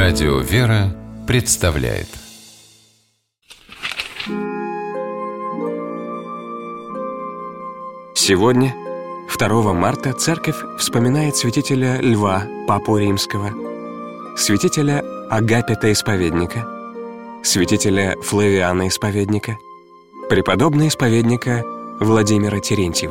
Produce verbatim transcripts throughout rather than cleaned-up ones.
Радио «Вера» представляет. Сегодня, второго марта, Церковь вспоминает святителя Льва, Папу Римского, святителя Агапита Исповедника, святителя Флавиана Исповедника, преподобного исповедника Владимира Терентьева.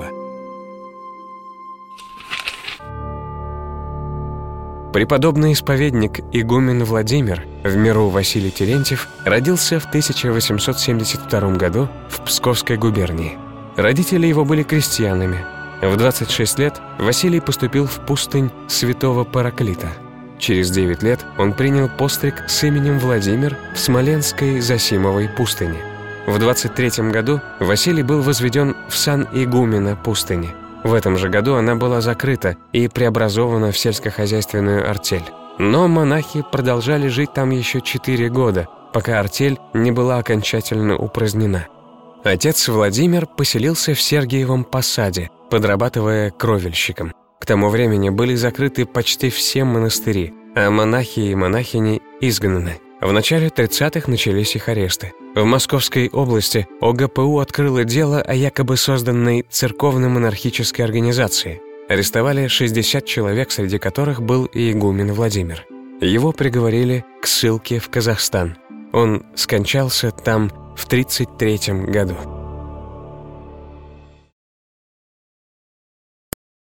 Преподобный исповедник игумен Владимир, в миру Василий Терентьев, родился в тысяча восемьсот семьдесят втором году в Псковской губернии. Родители его были крестьянами. В двадцать шесть лет Василий поступил в пустынь святого Параклита. Через девять лет он принял постриг с именем Владимир в Смоленской Зосимовой пустыне. В двадцать третьем году Василий был возведен в сан игумена пустыни. В этом же году она была закрыта и преобразована в сельскохозяйственную артель. Но монахи продолжали жить там еще четыре года, пока артель не была окончательно упразднена. Отец Владимир поселился в Сергиевом Посаде, подрабатывая кровельщиком. К тому времени были закрыты почти все монастыри, а монахи и монахини изгнаны. В начале тридцатых начались их аресты. В Московской области о гэ пэ у открыло дело о якобы созданной церковно-монархической организации. Арестовали шестьдесят человек, среди которых был и игумен Владимир. Его приговорили к ссылке в Казахстан. Он скончался там в тридцать третьем году.